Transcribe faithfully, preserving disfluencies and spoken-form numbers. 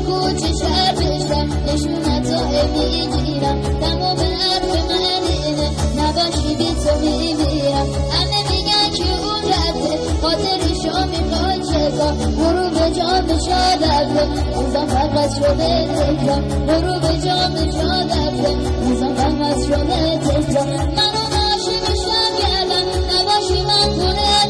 کوچه شهر بشم نشونت رو میگیرم تمام حرف من اینه نباشی بی تو میمیرم همه میگن که اون رفته خاطرشو میخواد چکا برو به جام شادفته روزم فقط شده تکرار برو به جام شادفته روزم فقط شده تکرار منو عاشق شب کردم نباشی من خونه